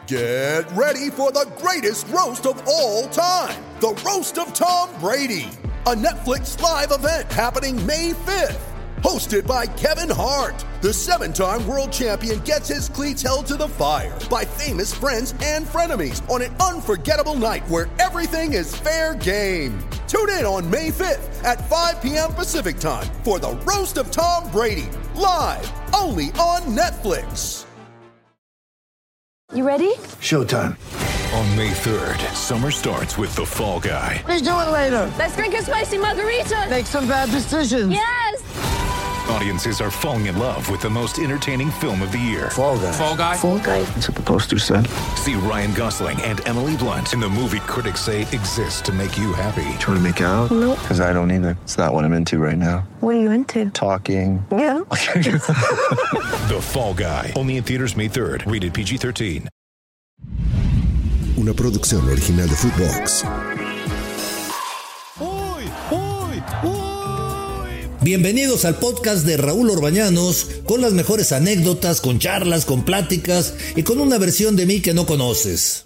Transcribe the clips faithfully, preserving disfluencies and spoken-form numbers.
Get ready for the greatest roast of all time, the Roast of Tom Brady, a Netflix live event happening May fifth. Hosted by Kevin Hart, the seven-time world champion gets his cleats held to the fire by famous friends and frenemies on an unforgettable night where everything is fair game. Tune in on May fifth at five p.m. Pacific time for the Roast of Tom Brady, live only on Netflix. You ready? Showtime. On May third, summer starts with The Fall Guy. Let's do it later. Let's drink a spicy margarita. Make some bad decisions. Yes! Audiences are falling in love with the most entertaining film of the year. Fall Guy. Fall Guy? Fall Guy. That's what the poster said. See Ryan Gosling and Emily Blunt in the movie critics say exists to make you happy. Trying to make it out? Nope. Because I don't either. It's not what I'm into right now. What are you into? Talking. Yeah. The Fall Guy. Only in theaters May third. Rated P G thirteen. Una producción original de Footbox. ¡Uy! ¡Uy! ¡Uy! Bienvenidos al podcast de Raúl Orbañanos, con las mejores anécdotas, con charlas, con pláticas y con una versión de mí que no conoces.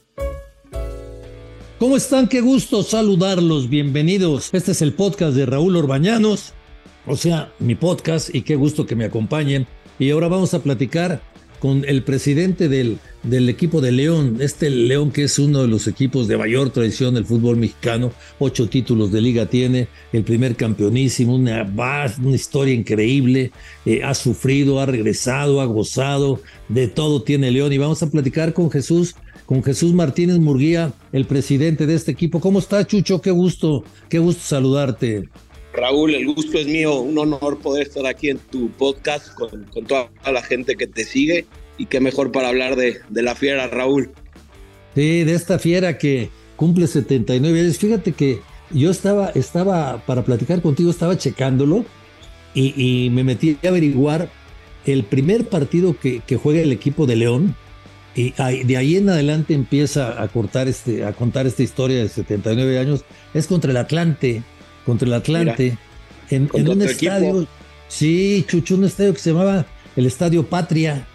¿Cómo están? Qué gusto saludarlos, bienvenidos. Este es el podcast de Raúl Orbañanos, o sea, mi podcast, y qué gusto que me acompañen. Y ahora vamos a platicar con el presidente del, del equipo de León, este León que es uno de los equipos de mayor tradición del fútbol mexicano, ocho títulos de liga tiene, el primer campeonísimo, una, una historia increíble, eh, ha sufrido, ha regresado, ha gozado, de todo tiene León, y vamos a platicar con Jesús, con Jesús Martínez Murguía, el presidente de este equipo. ¿Cómo está, Chucho? Qué gusto, qué gusto saludarte. Raúl, el gusto es mío, un honor poder estar aquí en tu podcast con, con toda la gente que te sigue, y qué mejor para hablar de, de la fiera, Raúl. Sí, de esta fiera que cumple setenta y nueve años. Fíjate que yo estaba, estaba para platicar contigo, estaba checándolo y, y me metí a averiguar el primer partido que, que juega el equipo de León, y de ahí en adelante empieza a, cortar este, a contar esta historia de setenta y nueve años, es contra el Atlante. Contra el Atlante, Mira, en, en un estadio, equipo. sí, Chucho, un estadio que se llamaba el Estadio Patria.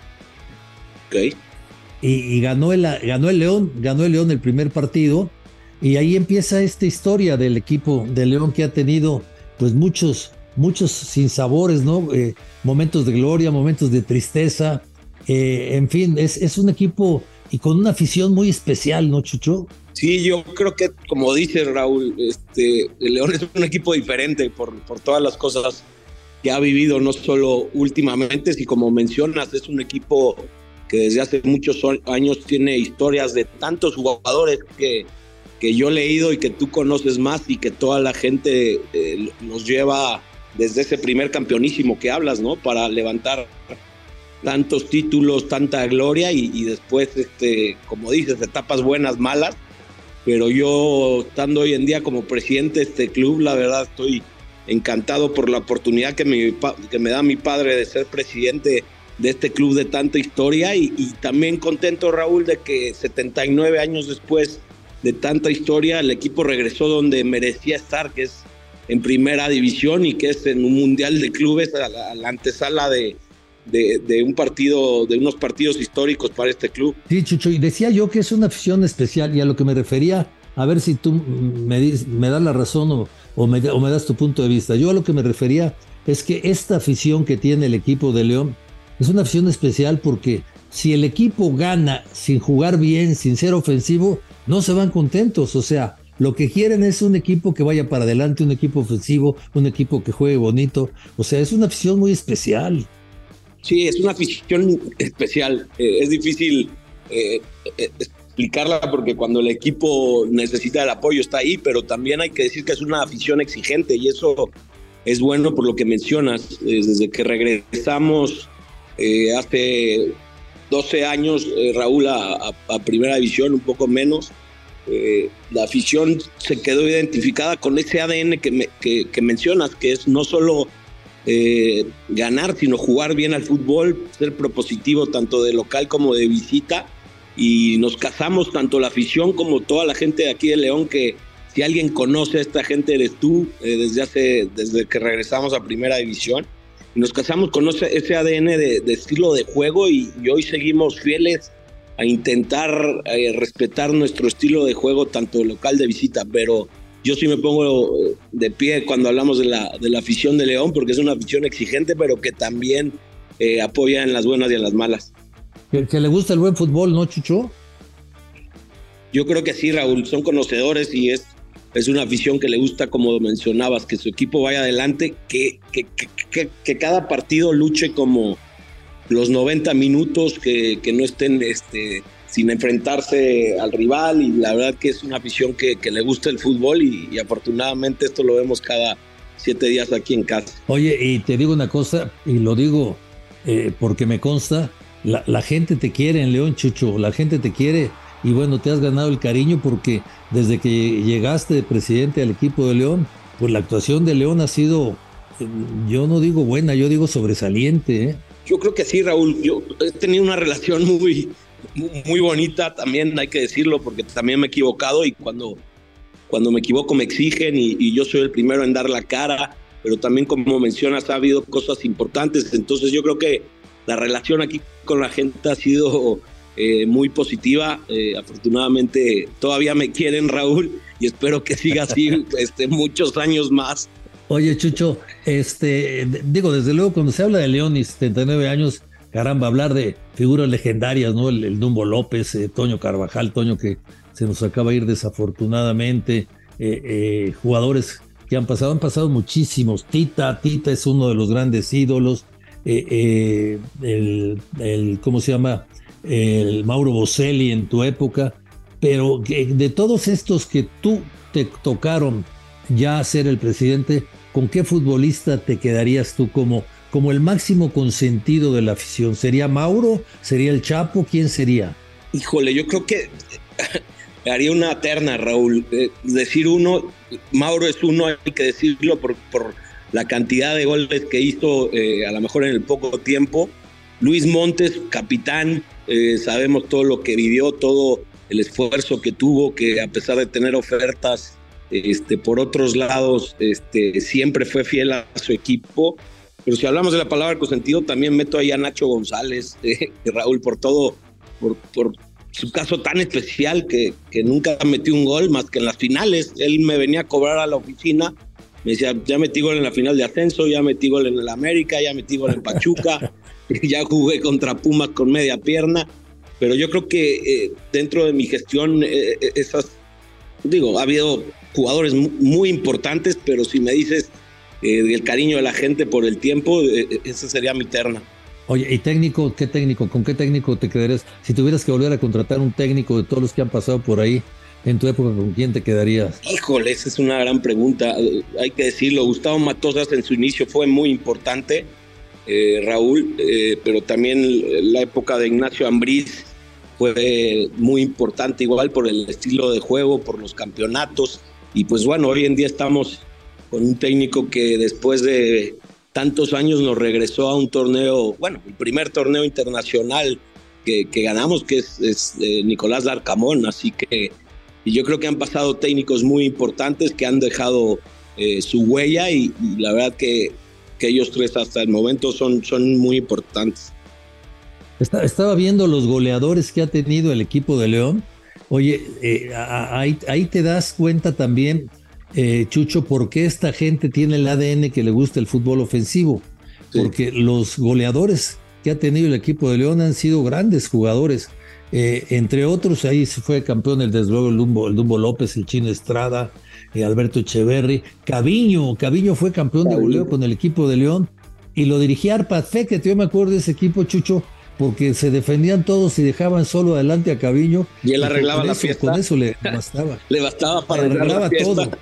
Ok. Y, y ganó, el, ganó el León, ganó el León el primer partido, y ahí empieza esta historia del equipo de León que ha tenido pues muchos, muchos sinsabores, ¿no? Eh, momentos de gloria, momentos de tristeza, eh, en fin, es, es un equipo y con una afición muy especial, ¿no, Chucho? Sí, yo creo que, como dices, Raúl, este, el León es un equipo diferente por, por todas las cosas que ha vivido, no solo últimamente, sino como mencionas, es un equipo que desde hace muchos años tiene historias de tantos jugadores que, que yo he leído y que tú conoces más, y que toda la gente eh, nos lleva desde ese primer campeonísimo que hablas, ¿no? Para levantar tantos títulos, tanta gloria, y, y después, este, como dices, etapas buenas, malas. Pero yo, estando hoy en día como presidente de este club, la verdad estoy encantado por la oportunidad que me, que me da mi padre de ser presidente de este club de tanta historia, y, y también contento, Raúl, de que setenta y nueve años después de tanta historia el equipo regresó donde merecía estar, que es en primera división, y que es en un mundial de clubes, a la, a la antesala de... De, de un partido, de unos partidos históricos para este club. Sí, Chucho, y decía yo que es una afición especial, y a lo que me refería, a ver si tú me, me das la razón o, o, me, o me das tu punto de vista. Yo a lo que me refería es que esta afición que tiene el equipo de León es una afición especial, porque si el equipo gana sin jugar bien, sin ser ofensivo, no se van contentos. O sea, lo que quieren es un equipo que vaya para adelante, un equipo ofensivo, un equipo que juegue bonito. O sea, es una afición muy especial. Sí, es una afición especial. Eh, es difícil eh, eh, explicarla, porque cuando el equipo necesita el apoyo está ahí, pero también hay que decir que es una afición exigente, y eso es bueno por lo que mencionas. Eh, desde que regresamos eh, hace doce años, eh, Raúl, a, a, a Primera División, un poco menos, eh, la afición se quedó identificada con ese A D N que, me, que, que mencionas, que es no solo Eh, ganar, sino jugar bien al fútbol, ser propositivo tanto de local como de visita, y nos casamos tanto la afición como toda la gente de aquí de León, que si alguien conoce a esta gente eres tú, eh, desde hace desde que regresamos a Primera División, y nos casamos con ese, ese A D N de, de estilo de juego, y, y hoy seguimos fieles a intentar eh, respetar nuestro estilo de juego, tanto de local de visita, pero yo sí me pongo de pie cuando hablamos de la, de la afición de León, porque es una afición exigente, pero que también eh, apoya en las buenas y en las malas. Que, que le gusta el buen fútbol, ¿no, Chucho? Yo creo que sí, Raúl, son conocedores y es, es una afición que le gusta, como mencionabas, que su equipo vaya adelante, que, que, que, que, que cada partido luche como los noventa minutos, que, que no estén este, sin enfrentarse al rival, y la verdad que es una afición que, que le gusta el fútbol y, y afortunadamente esto lo vemos cada siete días aquí en casa. Oye, y te digo una cosa, y lo digo eh, porque me consta, la, la gente te quiere en León, Chucho, la gente te quiere, y bueno, te has ganado el cariño porque desde que llegaste de presidente al equipo de León, pues la actuación de León ha sido, yo no digo buena, yo digo sobresaliente, ¿eh? Yo creo que sí, Raúl, yo he tenido una relación muy... muy bonita, también hay que decirlo, porque también me he equivocado y cuando, cuando me equivoco me exigen y, y yo soy el primero en dar la cara, pero también, como mencionas, ha habido cosas importantes, entonces yo creo que la relación aquí con la gente ha sido eh, muy positiva. Eh, afortunadamente todavía me quieren, Raúl, y espero que siga así este, muchos años más. Oye, Chucho, este, digo, desde luego cuando se habla de León y setenta y nueve años, caramba, hablar de figuras legendarias, ¿no? El, el Dumbo López, eh, Toño Carvajal, Toño que se nos acaba de ir desafortunadamente, eh, eh, jugadores que han pasado, han pasado muchísimos. Tita, Tita es uno de los grandes ídolos, eh, eh, el, el, ¿cómo se llama? El Mauro Boselli en tu época, pero que de todos estos que tú te tocaron ya ser el presidente, ¿con qué futbolista te quedarías tú como como el máximo consentido de la afición? ¿Sería Mauro? ¿Sería el Chapo? ¿Quién sería? Híjole, yo creo que haría una terna, Raúl. Eh, decir uno, Mauro es uno, hay que decirlo por, por la cantidad de goles que hizo, eh, a lo mejor en el poco tiempo. Luis Montes, capitán, eh, sabemos todo lo que vivió, todo el esfuerzo que tuvo, que a pesar de tener ofertas este, por otros lados, este, siempre fue fiel a su equipo. Pero si hablamos de la palabra consentido, también meto ahí a Nacho González, eh, Raúl, por todo, por, por su caso tan especial que, que nunca metió un gol más que en las finales. Él me venía a cobrar a la oficina, me decía, ya metí gol en la final de ascenso, ya metí gol en el América, ya metí gol en Pachuca, ya jugué contra Pumas con media pierna, pero yo creo que eh, dentro de mi gestión, eh, esas, digo, ha habido jugadores muy, muy importantes, pero si me dices Eh, el cariño de la gente por el tiempo, eh, esa sería mi terna. Oye, ¿y técnico? ¿Qué técnico? ¿Con qué técnico te quedarías? Si tuvieras que volver a contratar un técnico de todos los que han pasado por ahí, en tu época, ¿con quién te quedarías? Híjole, esa es una gran pregunta. Eh, hay que decirlo, Gustavo Matosas en su inicio fue muy importante, eh, Raúl, eh, pero también la época de Ignacio Ambriz fue muy importante, igual por el estilo de juego, por los campeonatos, y pues bueno, hoy en día estamos con un técnico que después de tantos años nos regresó a un torneo, bueno, el primer torneo internacional que, que ganamos, que es, es eh, Nicolás Larcamón, así que y yo creo que han pasado técnicos muy importantes que han dejado eh, su huella y, y la verdad que, que ellos tres hasta el momento son, son muy importantes. Está, estaba viendo los goleadores que ha tenido el equipo de León. Oye, eh, ahí, ahí te das cuenta también, Eh, Chucho, ¿por qué esta gente tiene el A D N que le gusta el fútbol ofensivo? Sí. Porque los goleadores que ha tenido el equipo de León han sido grandes jugadores, eh, entre otros, ahí se fue campeón el desde luego el Dumbo, el Dumbo López, el Chino Estrada, eh, Alberto Echeverri, Caviño, Caviño fue campeón Caviño. de goleo con el equipo de León y lo dirigía Arpad Fekete. Yo me acuerdo de ese equipo, Chucho, porque se defendían todos y dejaban solo adelante a Caviño. Y él arreglaba la eso, fiesta. Con eso le bastaba. le bastaba para arreglar la fiesta. Todo.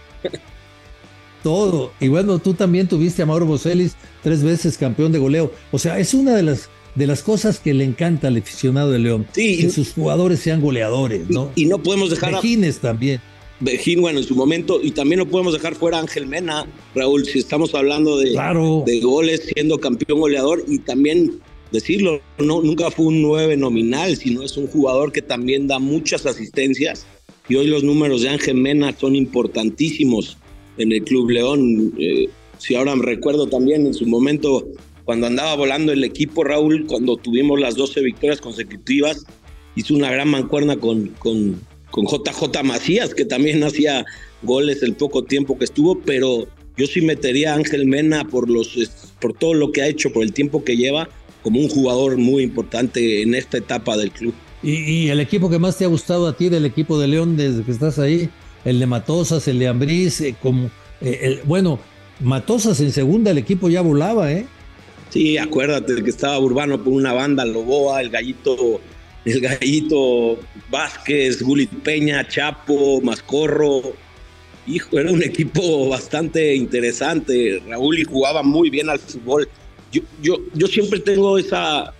Todo. Y bueno, tú también tuviste a Mauro Boselli, tres veces campeón de goleo. O sea, es una de las de las cosas que le encanta al aficionado de León, sí, que sus jugadores sean goleadores, ¿no? Y, y no podemos dejar Vejines a... también. Vejín, bueno, en su momento, y también no podemos dejar fuera a Ángel Mena, Raúl, si estamos hablando de, claro. de goles, siendo campeón goleador, y también decirlo, no, nunca fue un nueve nominal, sino es un jugador que también da muchas asistencias, y hoy los números de Ángel Mena son importantísimos en el Club León. Eh, si ahora me recuerdo también en su momento, cuando andaba volando el equipo, Raúl, cuando tuvimos las doce victorias consecutivas, hizo una gran mancuerna con, con, con J J Macías, que también hacía goles el poco tiempo que estuvo, pero yo sí metería a Ángel Mena por, los, por todo lo que ha hecho, por el tiempo que lleva, como un jugador muy importante en esta etapa del club. ¿Y, y el equipo que más te ha gustado a ti del equipo de León desde que estás ahí? El de Matosas, el de Ambriz, eh, como, eh, el, bueno, Matosas en segunda, el equipo ya volaba, ¿eh? Sí, acuérdate que estaba Urbano por una banda, Loboa, el Gallito, el Gallito Vázquez, Gulit Peña, Chapo, Mascorro. Hijo, era un equipo bastante interesante, Raúl, y jugaba muy bien al fútbol. Yo, yo, yo siempre tengo esa...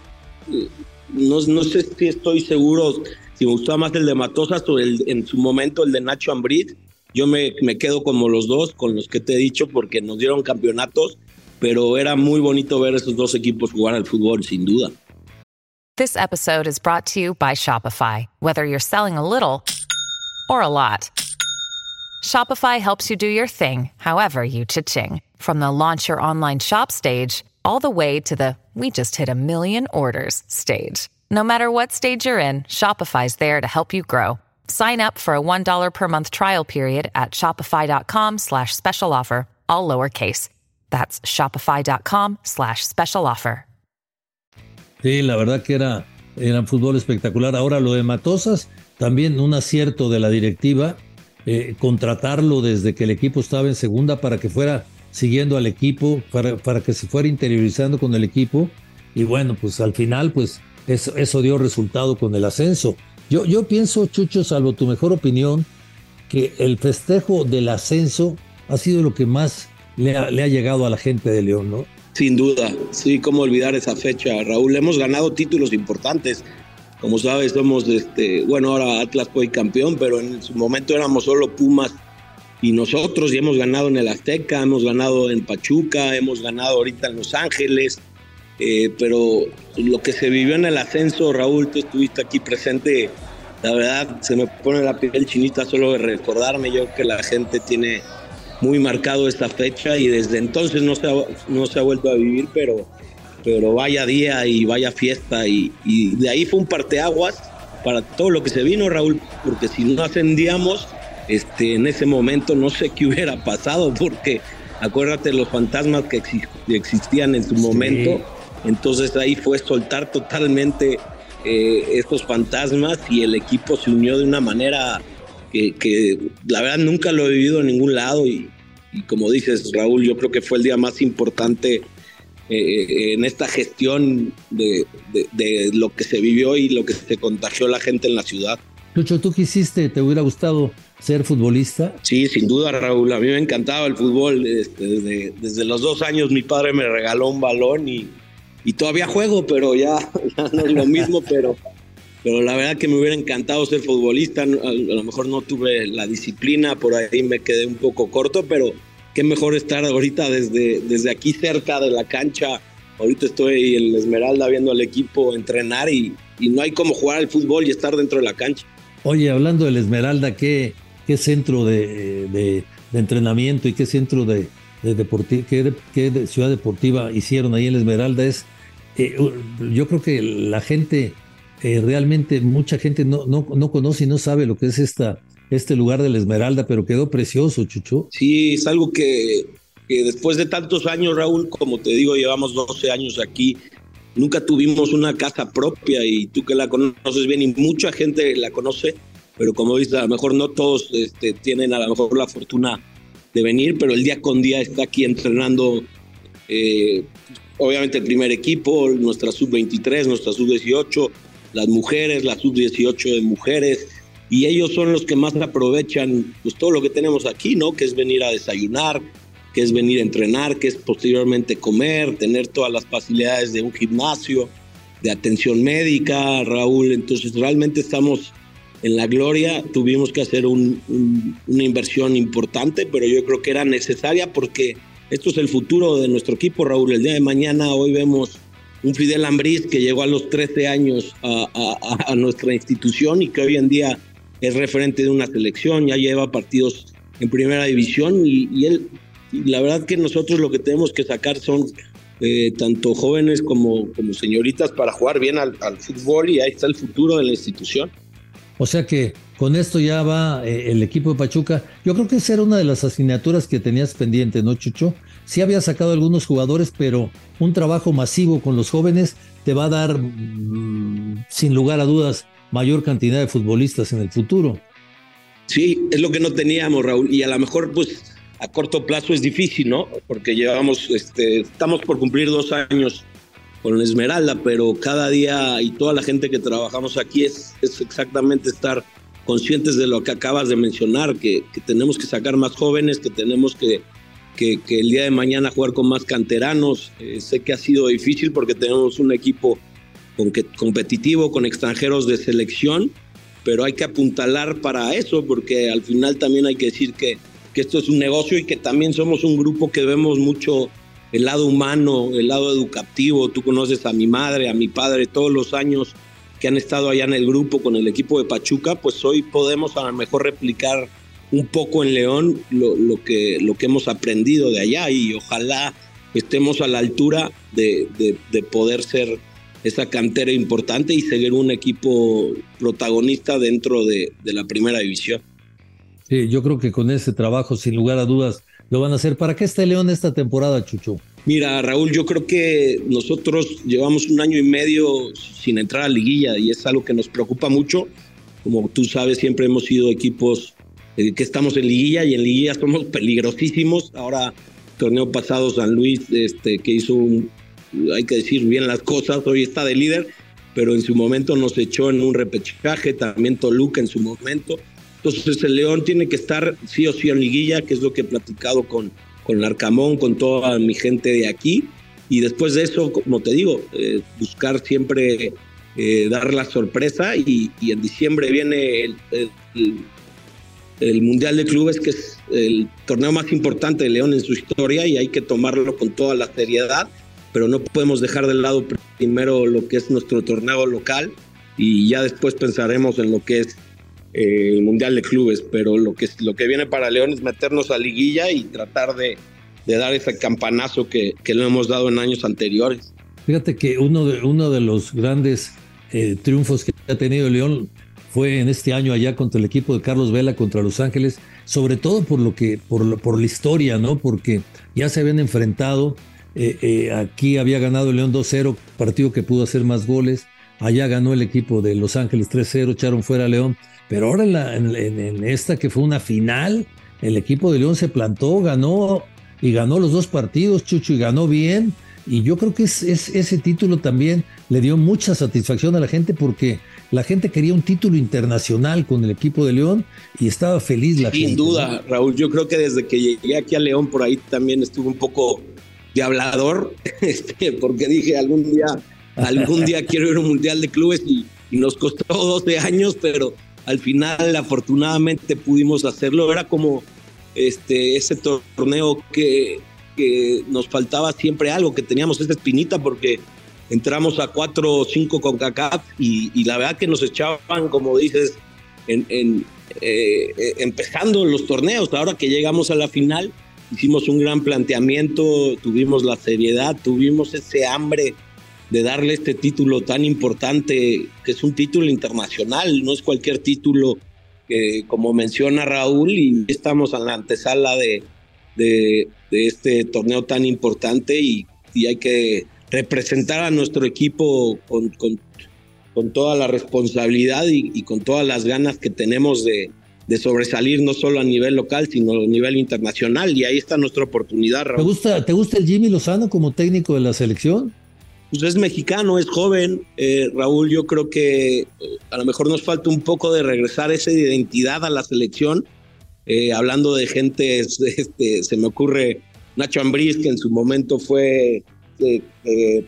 No, no sé si estoy seguro si me gustaba más el de Matosas o el, en su momento el de Nacho Ambriz. Yo me, me quedo como los dos, con los que te he dicho, porque nos dieron campeonatos, pero era muy bonito ver esos dos equipos jugar al fútbol, sin duda. This episode is brought to you by Shopify. Whether you're selling a little or a lot, Shopify helps you do your thing, however you cha-ching. From the launch your online shop stage, all the way to the we just hit a million orders stage. No matter what stage you're in, Shopify's there to help you grow. Sign up for a one dollar per month trial period at shopify.com slash special offer, all lowercase. That's shopify.com slash special offer. Sí, la verdad que era, era un fútbol espectacular. Ahora lo de Matosas, también un acierto de la directiva, eh, contratarlo desde que el equipo estaba en segunda para que fuera siguiendo al equipo, para, para que se fuera interiorizando con el equipo. Y bueno, pues al final, pues eso, eso dio resultado con el ascenso. Yo, yo pienso, Chucho, salvo tu mejor opinión, que el festejo del ascenso ha sido lo que más le ha, le ha llegado a la gente de León, ¿no? Sin duda, sí, cómo olvidar esa fecha, Raúl. Hemos ganado títulos importantes. Como sabes, somos, este, bueno, ahora Atlas fue campeón, pero en su momento éramos solo Pumas y nosotros, y hemos ganado en el Azteca, hemos ganado en Pachuca, hemos ganado ahorita en Los Ángeles, eh, pero lo que se vivió en el ascenso, Raúl, tú estuviste aquí presente, la verdad se me pone la piel chinita solo de recordarme. Yo creo que la gente tiene muy marcado esta fecha y desde entonces no se ha, no se ha vuelto a vivir, pero, pero vaya día y vaya fiesta, y, y de ahí fue un parteaguas para todo lo que se vino, Raúl, porque si no ascendíamos, Este, en ese momento no sé qué hubiera pasado, porque acuérdate los fantasmas que ex- existían en su momento. Sí. Entonces ahí fue soltar totalmente eh, estos fantasmas y el equipo se unió de una manera que, que la verdad nunca lo he vivido en ningún lado, y, y como dices, Raúl, yo creo que fue el día más importante eh, en esta gestión de, de, de lo que se vivió y lo que se contagió la gente en la ciudad. Lucho, ¿tú qué hiciste? ¿Te hubiera gustado ser futbolista? Sí, sin duda, Raúl. A mí me encantaba el fútbol. Este, desde, desde los dos años mi padre me regaló un balón y, y todavía juego, pero ya, ya no es lo mismo. pero, pero la verdad que me hubiera encantado ser futbolista. A, a lo mejor no tuve la disciplina, por ahí me quedé un poco corto, pero qué mejor estar ahorita desde, desde aquí cerca de la cancha. Ahorita estoy en Esmeralda viendo al equipo entrenar y, y no hay como jugar al fútbol y estar dentro de la cancha. Oye, hablando del Esmeralda, ¿qué, qué centro de, de, de entrenamiento y qué centro de, de deporti- qué, de, qué de ciudad deportiva hicieron ahí en Esmeralda? Es, eh, yo creo que la gente, eh, realmente mucha gente no, no, no conoce y no sabe lo que es esta, este lugar de la Esmeralda, pero quedó precioso, Chucho. Sí, es algo que, que después de tantos años, Raúl, como te digo, llevamos doce años aquí. Nunca tuvimos una casa propia, y tú que la conoces bien y mucha gente la conoce, pero como dices, a lo mejor no todos este, tienen a lo mejor la fortuna de venir, pero el día con día está aquí entrenando, eh, obviamente el primer equipo, nuestra sub veintitrés, nuestra sub dieciocho, las mujeres, la sub dieciocho de mujeres, y ellos son los que más aprovechan pues todo lo que tenemos aquí, ¿no? Que es venir a desayunar, que es venir a entrenar, que es posteriormente comer, tener todas las facilidades de un gimnasio, de atención médica, Raúl. Entonces realmente estamos en la gloria. Tuvimos que hacer un, un, una inversión importante, pero yo creo que era necesaria porque esto es el futuro de nuestro equipo, Raúl. El día de mañana, hoy vemos un Fidel Ambriz que llegó a los trece años a, a, a nuestra institución y que hoy en día es referente de una selección, ya lleva partidos en primera división y, y él... Y la verdad que nosotros lo que tenemos que sacar son eh, tanto jóvenes como, como señoritas, para jugar bien al, al fútbol, y ahí está el futuro de la institución. O sea que con esto ya va eh, el equipo de Pachuca. Yo creo que esa era una de las asignaturas que tenías pendiente, ¿no, Chucho? Sí había sacado algunos jugadores, pero un trabajo masivo con los jóvenes te va a dar, mmm, sin lugar a dudas, mayor cantidad de futbolistas en el futuro. Sí, es lo que no teníamos, Raúl, y a lo mejor pues a corto plazo es difícil, ¿no? Porque llevamos, este, estamos por cumplir dos años con Esmeralda, pero cada día y toda la gente que trabajamos aquí es, es exactamente estar conscientes de lo que acabas de mencionar, que, que tenemos que sacar más jóvenes, que tenemos que, que, que el día de mañana jugar con más canteranos. Eh, sé que ha sido difícil porque tenemos un equipo con que, competitivo, con extranjeros de selección, pero hay que apuntalar para eso, porque al final también hay que decir que, que esto es un negocio y que también somos un grupo que vemos mucho el lado humano, el lado educativo. Tú conoces a mi madre, a mi padre, todos los años que han estado allá en el grupo con el equipo de Pachuca, pues hoy podemos a lo mejor replicar un poco en León lo, lo, que, lo que hemos aprendido de allá, y ojalá estemos a la altura de, de, de poder ser esa cantera importante y seguir un equipo protagonista dentro de, de la primera división. Sí, yo creo que con ese trabajo, sin lugar a dudas, lo van a hacer. ¿Para qué está León esta temporada, Chucho? Mira, Raúl, yo creo que nosotros llevamos un año y medio sin entrar a liguilla, y es algo que nos preocupa mucho. Como tú sabes, siempre hemos sido equipos eh, que estamos en liguilla, y en liguilla somos peligrosísimos. Ahora, torneo pasado, San Luis, este, que hizo, un, hay que decir bien las cosas, hoy está de líder, pero en su momento nos echó en un repechaje, también Toluca en su momento. Entonces el León tiene que estar sí o sí en liguilla, que es lo que he platicado con, con Larcamón, con toda mi gente de aquí, y después de eso, como te digo, eh, buscar siempre eh, dar la sorpresa, y, y en diciembre viene el, el, el, el Mundial de Clubes, que es el torneo más importante de León en su historia, y hay que tomarlo con toda la seriedad, pero no podemos dejar de lado primero lo que es nuestro torneo local, y ya después pensaremos en lo que es Eh, el Mundial de Clubes, pero lo que, lo que viene para León es meternos a liguilla y tratar de, de dar ese campanazo que, que lo hemos dado en años anteriores. Fíjate que uno de, uno de los grandes eh, triunfos que ha tenido León fue en este año allá contra el equipo de Carlos Vela contra Los Ángeles, sobre todo por lo que por, lo, por la historia, ¿no? Porque ya se habían enfrentado, eh, eh, aquí había ganado León dos cero, partido que pudo hacer más goles, allá ganó el equipo de Los Ángeles tres cero, echaron fuera a León. Pero ahora en, la, en, en esta que fue una final, el equipo de León se plantó, ganó y ganó los dos partidos, Chucho, y ganó bien. Y yo creo que es, es, ese título también le dio mucha satisfacción a la gente, porque la gente quería un título internacional con el equipo de León y estaba feliz la Sin gente. Sin duda, ¿no? Raúl, yo creo que desde que llegué aquí a León, por ahí también estuve un poco de hablador, este, porque dije algún día, algún día quiero ir a un Mundial de Clubes, y, y nos costó doce años, pero al final afortunadamente pudimos hacerlo. Era como este, ese torneo que, que nos faltaba siempre algo, que teníamos esa espinita, porque entramos a cuatro o cinco con CONCACAF y, y la verdad que nos echaban, como dices, en, en, eh, empezando los torneos. Ahora que llegamos a la final, hicimos un gran planteamiento, tuvimos la seriedad, tuvimos ese hambre de darle este título tan importante, que es un título internacional, no es cualquier título, que, como menciona Raúl, y estamos en la antesala de, de, de este torneo tan importante, y, y hay que representar a nuestro equipo con, con, con toda la responsabilidad y, y con todas las ganas que tenemos de, de sobresalir, no solo a nivel local, sino a nivel internacional, y ahí está nuestra oportunidad, Raúl. ¿Te gusta, ¿te gusta el Jimmy Lozano como técnico de la selección? Pues es mexicano, es joven, eh, Raúl. Yo creo que eh, a lo mejor nos falta un poco de regresar esa identidad a la selección. Eh, hablando de gente, este, se me ocurre Nacho Ambriz, que en su momento fue eh, eh,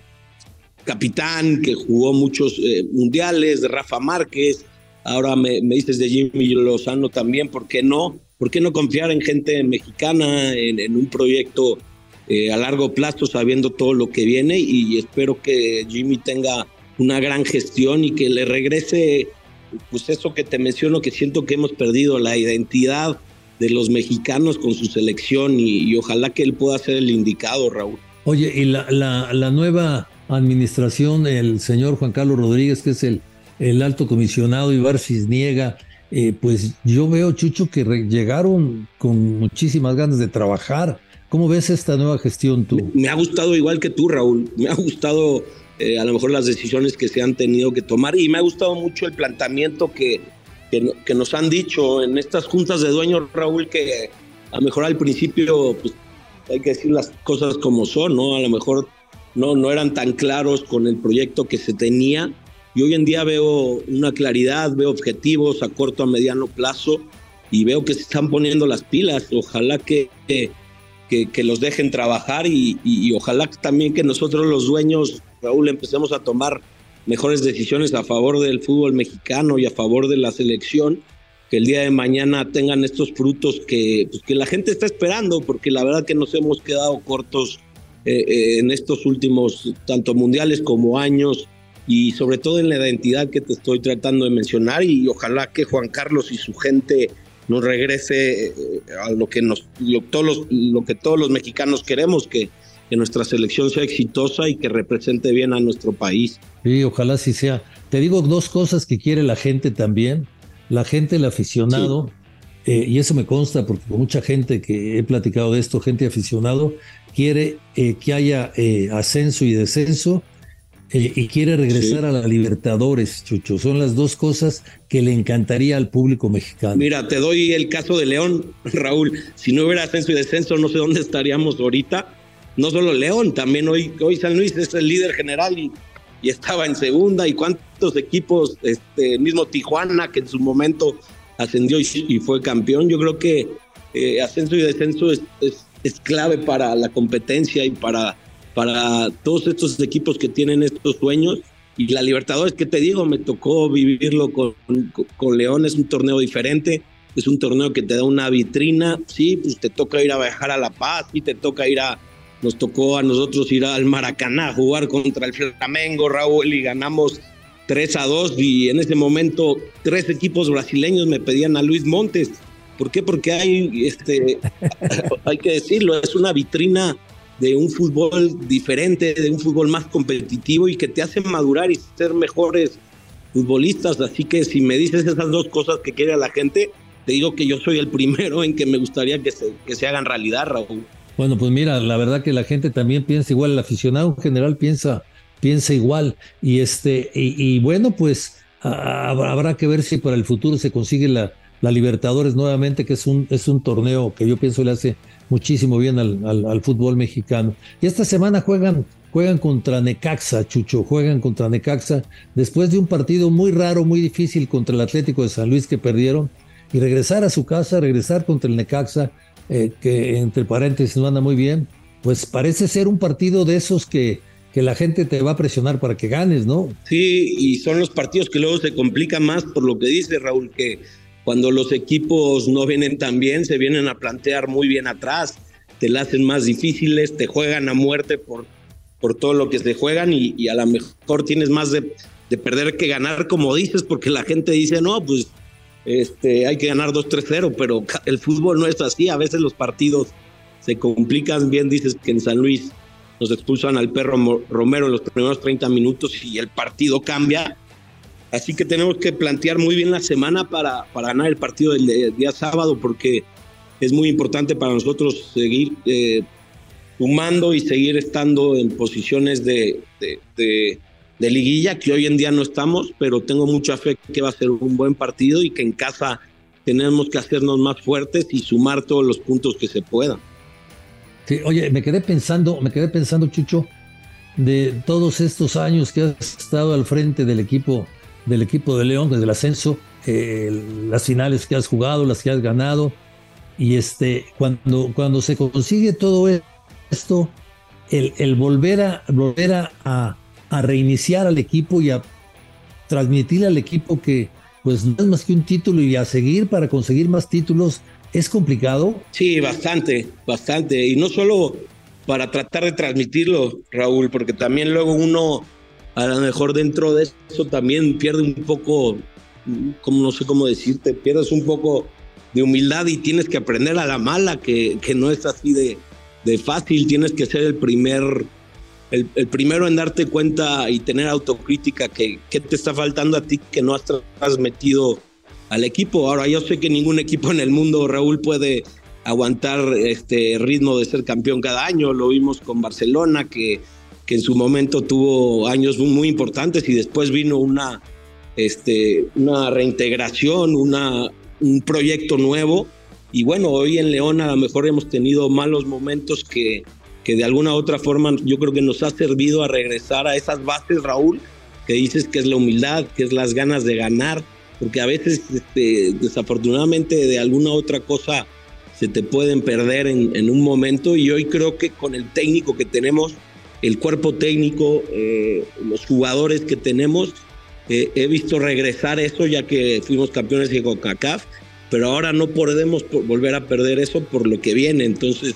capitán, que jugó muchos eh, mundiales, de Rafa Márquez. Ahora me, me dices de Jimmy Lozano también. ¿Por qué no? ¿Por qué no confiar en gente mexicana, en, en un proyecto Eh, a largo plazo, sabiendo todo lo que viene? Y espero que Jimmy tenga una gran gestión y que le regrese, pues eso que te menciono, que siento que hemos perdido, la identidad de los mexicanos con su selección, y, y ojalá que él pueda ser el indicado, Raúl. Oye, y la, la, la nueva administración, el señor Juan Carlos Rodríguez, que es el, el alto comisionado, Ibar Cisniega, eh, pues yo veo, Chucho, que re- llegaron con muchísimas ganas de trabajar. ¿Cómo ves esta nueva gestión tú? Me ha gustado igual que tú, Raúl. Me ha gustado eh, a lo mejor las decisiones que se han tenido que tomar y me ha gustado mucho el planteamiento que, que, que nos han dicho en estas juntas de dueños, Raúl, que a lo mejor al principio pues, hay que decir las cosas como son, ¿no? A lo mejor no, no eran tan claros con el proyecto que se tenía y hoy en día veo una claridad, veo objetivos a corto, a mediano plazo y veo que se están poniendo las pilas. Ojalá que, que, que, que los dejen trabajar y, y, y ojalá también que nosotros los dueños, Raúl, empecemos a tomar mejores decisiones a favor del fútbol mexicano y a favor de la selección, que el día de mañana tengan estos frutos que, pues, que la gente está esperando, porque la verdad que nos hemos quedado cortos eh, eh, en estos últimos, tanto mundiales como años, y sobre todo en la identidad que te estoy tratando de mencionar, y ojalá que Juan Carlos y su gente nos regrese eh, a lo que, nos, lo, todos los, lo que todos los mexicanos queremos, que, que nuestra selección sea exitosa y que represente bien a nuestro país. Sí, ojalá sí sea. Te digo dos cosas que quiere la gente también. La gente, el aficionado, sí. eh, y eso me consta porque con mucha gente que he platicado de esto, gente aficionado, quiere eh, que haya eh, ascenso y descenso eh, y quiere regresar sí. a la Libertadores, Chucho. Son las dos cosas que le encantaría al público mexicano. Mira, te doy el caso de León, Raúl. Si no hubiera ascenso y descenso, no sé dónde estaríamos ahorita. No solo León, también hoy, hoy San Luis es el líder general y y estaba en segunda, y cuántos equipos, este mismo Tijuana, que en su momento ascendió y, y fue campeón. Yo creo que eh, ascenso y descenso es, es, es clave para la competencia y para, para todos estos equipos que tienen estos sueños. Y la Libertadores, ¿qué te digo? Me tocó vivirlo con, con, con León, es un torneo diferente, es un torneo que te da una vitrina, sí, pues te toca ir a viajar a La Paz, y te toca ir a... Nos tocó a nosotros ir al Maracaná a jugar contra el Flamengo, Raúl, y ganamos tres a dos, y en ese momento tres equipos brasileños me pedían a Luis Montes. ¿Por qué? Porque hay, este, hay que decirlo, es una vitrina de un fútbol diferente, de un fútbol más competitivo y que te hace madurar y ser mejores futbolistas. Así que si me dices esas dos cosas que quiere la gente, te digo que yo soy el primero en que me gustaría que se, que se hagan realidad, Raúl. Bueno, pues mira, la verdad que la gente también piensa igual, el aficionado en general piensa, piensa igual, y este, y, y bueno, pues a, habrá que ver si para el futuro se consigue la, la Libertadores nuevamente, que es un, es un torneo que yo pienso le hace muchísimo bien al, al, al fútbol mexicano. Y esta semana juegan, juegan contra Necaxa, Chucho, juegan contra Necaxa, después de un partido muy raro, muy difícil contra el Atlético de San Luis que perdieron, y regresar a su casa, regresar contra el Necaxa, Eh, que entre paréntesis no anda muy bien, pues parece ser un partido de esos que, que la gente te va a presionar para que ganes, ¿no? Sí, y son los partidos que luego se complican más por lo que dice Raúl, que cuando los equipos no vienen tan bien, se vienen a plantear muy bien atrás, te la hacen más difíciles, te juegan a muerte por, por todo lo que se juegan y, y a lo mejor tienes más de, de perder que ganar, como dices, porque la gente dice, no, pues Este, hay que ganar dos tres cero, pero el fútbol no es así. A veces los partidos se complican. Bien dices que en San Luis nos expulsan al Perro Romero en los primeros treinta minutos y el partido cambia. Así que tenemos que plantear muy bien la semana para, para ganar el partido del día sábado, porque es muy importante para nosotros seguir eh, sumando y seguir estando en posiciones de, de, de de liguilla, que hoy en día no estamos, pero tengo mucha fe que va a ser un buen partido y que en casa tenemos que hacernos más fuertes y sumar todos los puntos que se puedan. Sí, oye, me quedé pensando, me quedé pensando, Chucho, de todos estos años que has estado al frente del equipo, del equipo de León, desde el ascenso, eh, las finales que has jugado, las que has ganado, y este, cuando, cuando se consigue todo esto, el, el volver a volver a, a a reiniciar al equipo y a transmitirle al equipo que pues no es más que un título y a seguir para conseguir más títulos, ¿es complicado? Sí, bastante, bastante, y no solo para tratar de transmitirlo, Raúl, porque también luego uno a lo mejor dentro de eso también pierde un poco, como no sé cómo decirte, pierdes un poco de humildad y tienes que aprender a la mala que, que no es así de de fácil, tienes que ser el primer, el, el primero en darte cuenta y tener autocrítica que, que te está faltando a ti que no has transmitido al equipo. Ahora, yo sé que ningún equipo en el mundo, Raúl, puede aguantar este ritmo de ser campeón cada año. Lo vimos con Barcelona, que, que en su momento tuvo años muy, muy importantes y después vino una, este, una reintegración, una, un proyecto nuevo. Y bueno, hoy en León a lo mejor hemos tenido malos momentos que, que de alguna u otra forma yo creo que nos ha servido a regresar a esas bases, Raúl, que dices que es la humildad, que es las ganas de ganar, porque a veces este, desafortunadamente de alguna otra cosa se te pueden perder en, en un momento, y hoy creo que con el técnico que tenemos, el cuerpo técnico, eh, los jugadores que tenemos, eh, he visto regresar eso ya que fuimos campeones de CONCACAF, pero ahora no podemos volver a perder eso por lo que viene. Entonces,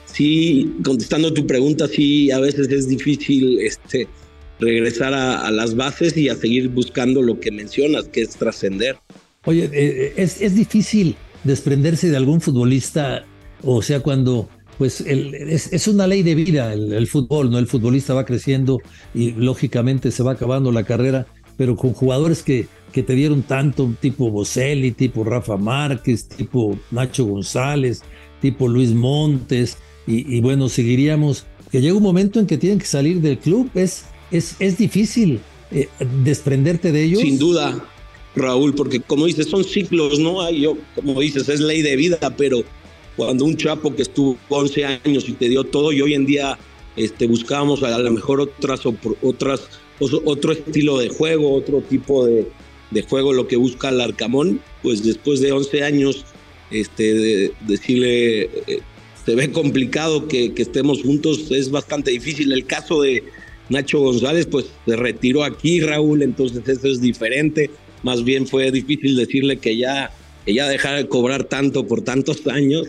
sí, contestando tu pregunta, sí, a veces es difícil este, regresar a, a las bases y a seguir buscando lo que mencionas, que es trascender. Oye, eh, es, es difícil desprenderse de algún futbolista, o sea, cuando pues el, es, es una ley de vida el, el fútbol, ¿no? El futbolista va creciendo y lógicamente se va acabando la carrera, pero con jugadores que, que te dieron tanto, tipo Boselli, tipo Rafa Márquez, tipo Nacho González, tipo Luis Montes, y, y bueno, seguiríamos, que llega un momento en que tienen que salir del club. Es, es, es difícil eh, desprenderte de ellos. Sin duda, Raúl, porque como dices, son ciclos, ¿no? Hay, yo, como dices, es ley de vida, pero cuando un chapo que estuvo once años y te dio todo, y hoy en día este, buscábamos a lo mejor otras, otras, otro estilo de juego, otro tipo de, de juego, lo que busca el Arcamón, pues después de once años, este, de, decirle, eh, se ve complicado que, que estemos juntos, es bastante difícil. El caso de Nacho González, pues se retiró aquí, Raúl, entonces eso es diferente. Más bien fue difícil decirle que ya, que ya dejara de cobrar tanto por tantos años.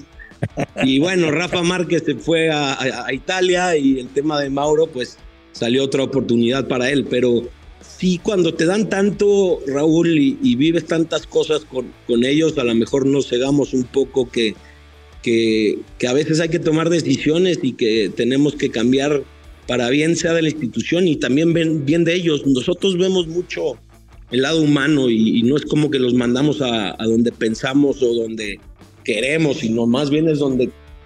Y bueno, Rafa Márquez se fue a, a, a Italia, y el tema de Mauro, pues salió otra oportunidad para él. Pero sí, cuando te dan tanto, Raúl, y, y vives tantas cosas con, con ellos, a lo mejor nos cegamos un poco que, que, que a veces hay que tomar decisiones y que tenemos que cambiar para bien, sea de la institución y también bien, bien de ellos. Nosotros vemos mucho el lado humano y, y no es como que los mandamos a, a donde pensamos o donde queremos, sino más bien es donde,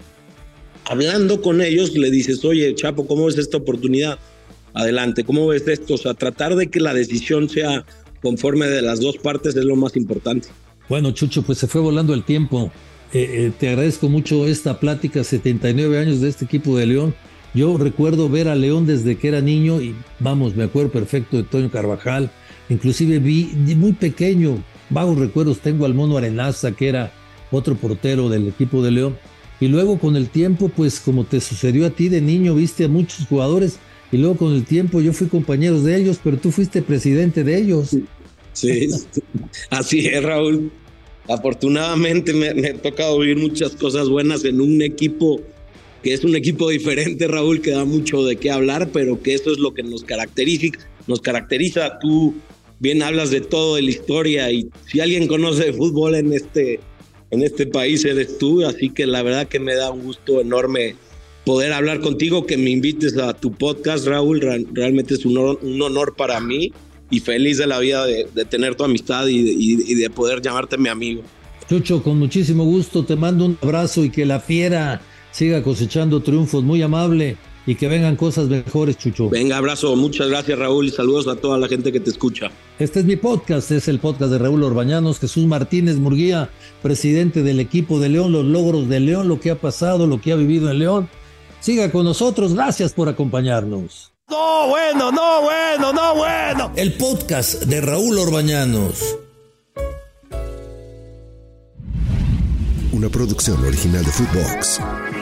hablando con ellos, le dices, oye, Chapo, ¿cómo ves esta oportunidad? Adelante, ¿cómo ves esto? O sea, tratar de que la decisión sea conforme de las dos partes es lo más importante. Bueno, Chucho, pues se fue volando el tiempo. Eh, eh, te agradezco mucho esta plática, setenta y nueve años de este equipo de León. Yo recuerdo ver a León desde que era niño y vamos, me acuerdo perfecto de Toño Carvajal. Inclusive vi muy pequeño, vagos recuerdos tengo al Mono Arenaza, que era otro portero del equipo de León. Y luego con el tiempo, pues como te sucedió a ti de niño, viste a muchos jugadores, y luego con el tiempo yo fui compañero de ellos, pero tú fuiste presidente de ellos. Sí, así es, Raúl. Afortunadamente me, me ha tocado vivir muchas cosas buenas en un equipo que es un equipo diferente, Raúl, que da mucho de qué hablar, pero que eso es lo que nos caracteriza. Nos caracteriza. Tú bien hablas de todo, de la historia, y si alguien conoce de fútbol en este, en este país eres tú, así que la verdad que me da un gusto enorme poder hablar contigo, que me invites a tu podcast, Raúl. Realmente es un honor, un honor para mí, y feliz de la vida de, de tener tu amistad y de, y, y de poder llamarte mi amigo. Chucho, con muchísimo gusto, te mando un abrazo y que la fiera siga cosechando triunfos. Muy amable. Y que vengan cosas mejores, Chucho. Venga, abrazo. Muchas gracias, Raúl, y saludos a toda la gente que te escucha. Este es mi podcast, es el podcast de Raúl Orbañanos. Jesús Martínez Murguía, presidente del equipo de León, los logros de León, lo que ha pasado, lo que ha vivido en León. Siga con nosotros, gracias por acompañarnos. No, bueno, no, bueno, no, bueno. El podcast de Raúl Orbañanos. Una producción original de Footbox.